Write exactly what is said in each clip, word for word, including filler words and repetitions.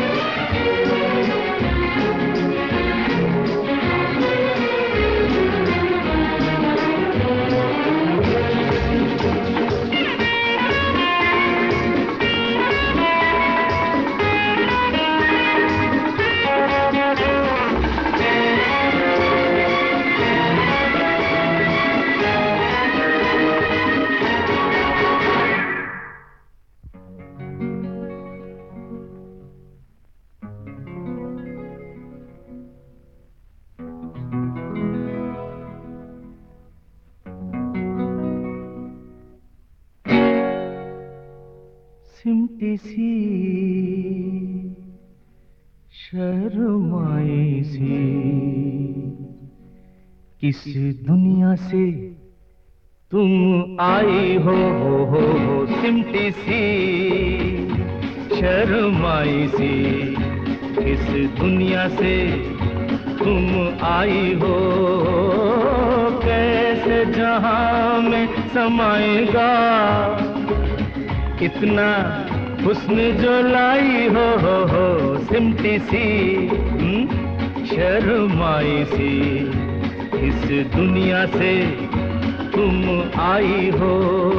सिमटी सी शर्माई सी किस दुनिया से तुम आई हो हो हो हो सिमटी सी शर्माई सी किस दुनिया से तुम आई हो कैसे जहां में समाएगा इतना हुस्न जो लाई हो हो हो सिमटी सी शर्माई सी इस दुनिया से तुम आई हो।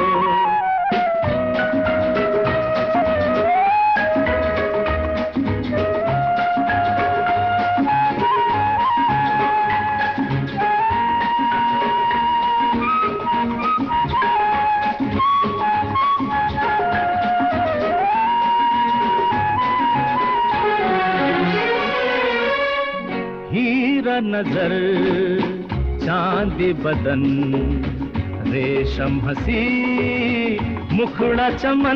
हीरा नजर चांदी बदन रेशम हंसी मुखड़ा चमन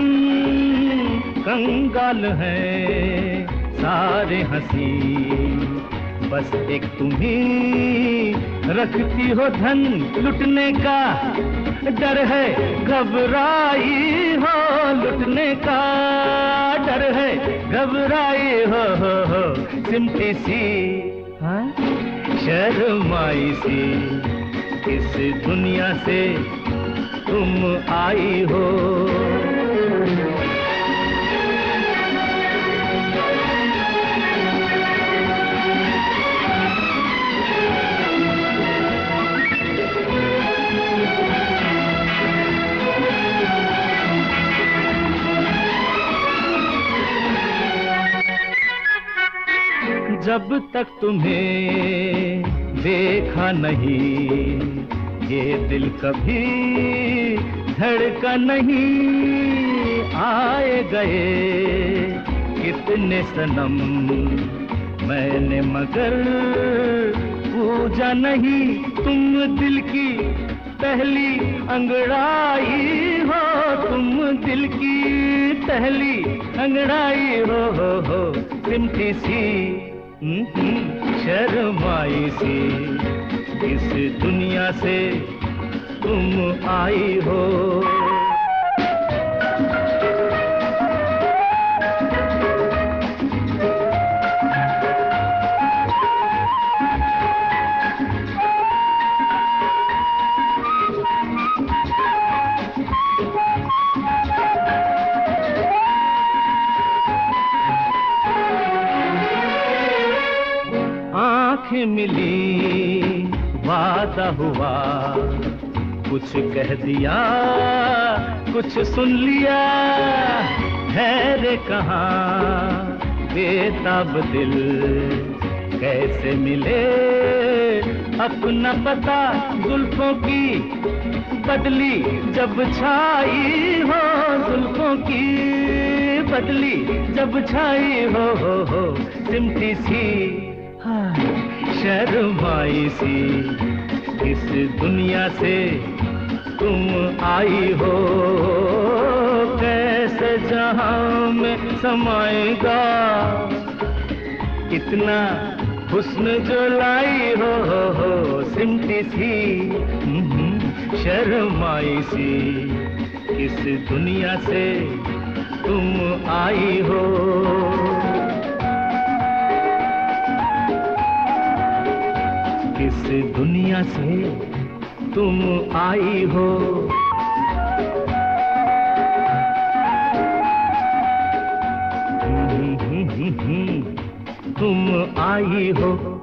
कंगाल है सारे हंसी बस एक तुम्ही रखती हो धन लुटने का डर है घबराई हो लुटने का डर है घबराई हो हो हो सिमटी सी हाँ? शर्माई सी इस दुनिया से तुम आई हो। जब तक तुम्हें देखा नहीं ये दिल कभी धड़का नहीं आए गए कितने सनम मैंने मगर पूजा नहीं तुम दिल की पहली अंगड़ाई हो तुम दिल की पहली अंगड़ाई हो हो हो सिमटी सी शर्माई सी इस दुनिया से तुम आई हो। आँखें मिली वादा हुआ कुछ कह दिया कुछ सुन लिया है रे कहाँ बेताब दिल कैसे मिले अपना पता जुल्फों की बदली जब छाई हो जुल्फों की बदली जब छाई हो हो हो सिमटी सी शर्माई सी इस दुनिया से तुम आई हो कैसे जहां में समाएगा इतना हुस्न जो लाई हो हो हो सिमटी सी शर्माई सी इस दुनिया से तुम आई हो। इस दुनिया से तुम आई हो। हम्म हम्म हम्म आई हो।